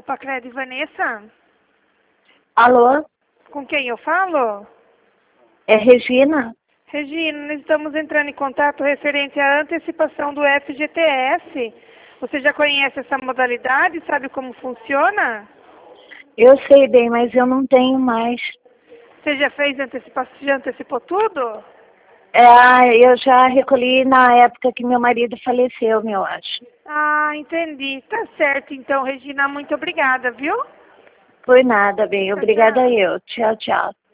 Pacred Vanessa? Alô? Com quem eu falo? É Regina? Regina, nós estamos entrando em contato referente à antecipação do FGTS. Você já conhece essa modalidade? Sabe como funciona? Eu sei bem, mas eu não tenho mais. Você já fez antecipação? Já antecipou tudo? Eu já recolhi na época que meu marido faleceu, eu acho. Ah, entendi. Tá certo, então, Regina. Muito obrigada, viu? Por nada, bem. Tchau, Obrigada tchau. eu. Tchau, tchau.